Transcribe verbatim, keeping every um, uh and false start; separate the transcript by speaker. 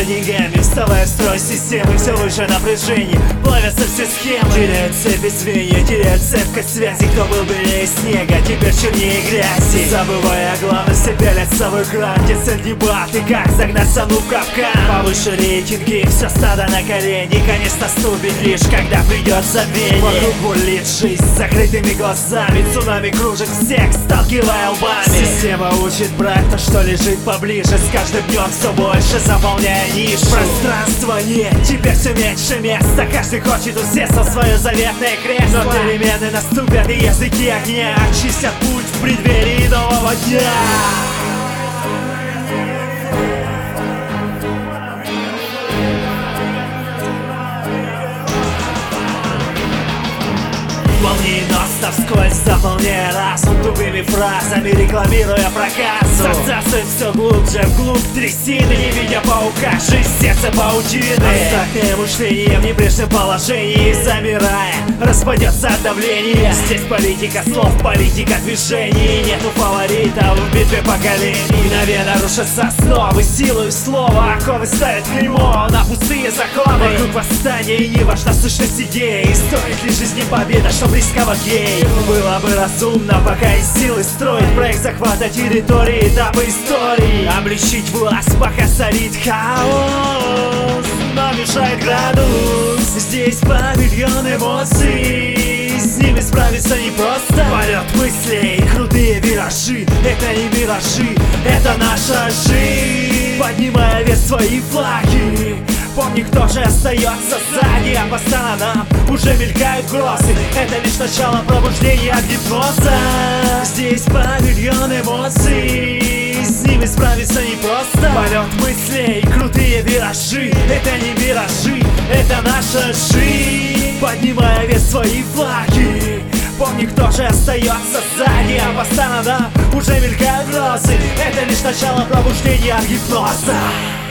Speaker 1: за деньгами, вставая в строй системы, все выше напряжение, плавятся все схемы. Теряют цепи звенья, теряют цепкость связи. Кто был белее снега, теперь чернее грязи. Забывая о главном, все пялятся в экран, где цель дебаты, как загнать страну в капкан. Повыше рейтинги, все стадо на колени, конец наступит лишь, когда придет забвение. Вокруг бурлит жизнь с закрытыми глазами, цунами кружит всех, сталкивая лбами. Система учит брать то, что лежит поближе, с каждым днем все больше заполняя нишу. Пространства нет, теперь все меньше места, каждый хочет усесться в свое заветное кресло. Но перемены наступят, и языки огня очистят путь в преддверии нового дня. Молниеносно вскользь заполняя разум тупыми фразами, рекламируя проказу. Сосаться все глубже вглубь трясины, не видя паука, жизнь сердце паутины. Абстрактное мышление в небрежном положении, замирая, распадется от давления. Здесь политика слов, политика движений, нету фаворитов в битве поколений. Мгновенно рушатся основы, силой слова оковы ставят клеймо на пустые законы. Вокруг восстания и не важна сущность идеи, стоит ли жизни победа, чтобы рисковать ей. Было бы разумно, пока есть силы, строить проект захвата территории, этапы истории. Облегчить власть, пока царит хаос, но мешает градус. Здесь павильон эмоций, с ними справиться непросто. Полет мыслей, крутые виражи, это не миражи, это наша жизнь. Поднимая вверх свои флаги, помни, кто же остается сзади, а по сторонам уже мелькают грозы. Это лишь начало пробуждения от гипноза. Здесь павильон эмоций, с ними справиться непросто. Полет мыслей, крутые виражи, это не миражи, это наша жизнь. Поднимая вверх свои флаги, помни, кто же остается сзади, а по сторонам уже мелькают грозы. Это лишь начало пробуждения от гипноза.